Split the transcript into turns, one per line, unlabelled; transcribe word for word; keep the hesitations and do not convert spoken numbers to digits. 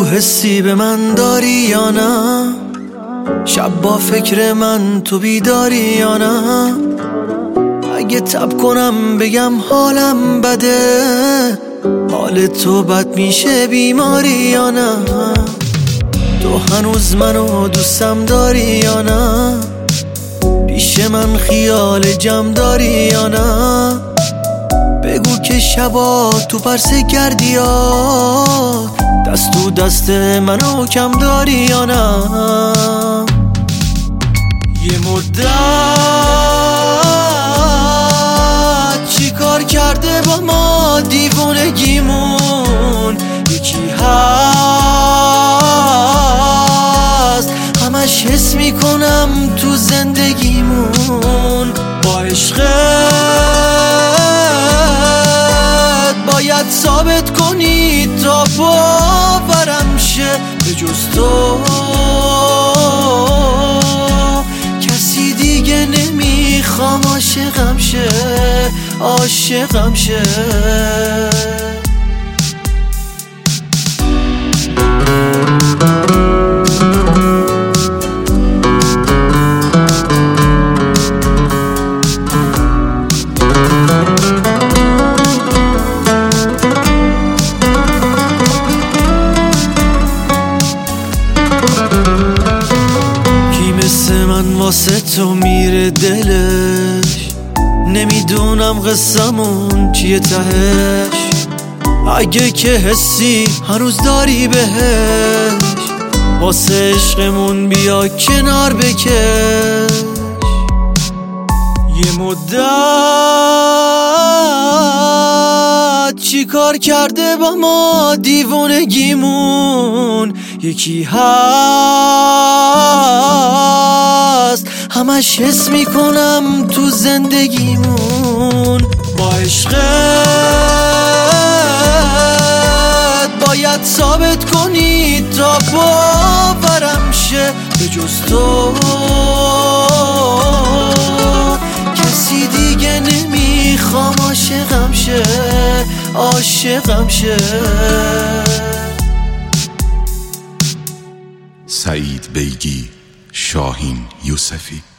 حسی به من داری یا نه؟ شب با فکر من تو بیداری یا نه؟ اگه تب کنم بگم حالم بده، حال تو بد میشه بیماری یا نه؟ تو هنوز منو دوستم داری یا نه؟ پیش من خیال جمع داری یا نه؟ بگو که شبا تو پرس گردیات دست تو دست منو کم داری یا نه؟ یه مدت چی کار کرده با ما دیوونگیمون؟ یکی هست همش حس میکنم تو زندگیمون، با عشقت باید ثابت کنی تا باورم شه، به جز تو کسی دیگه نمیخوام عاشقم شه، عاشقم شه. من واسه تو میره دلش، نمیدونم قصمون چیه تهش. اگه که حسی هنوز داری بهش، واسه عشقمون بیا کنار بکش. یه مدت چی کار کرده با ما دیوونگیمون؟ یکی هست همش حس میکنم تو زندگیمون، با عشقت باید ثابت کنی تا باورم شه، به جز تو کسی دیگه نمیخوام عاشقم شه، عاشقم شه.
سعید بیگی، شاهین یوسفی.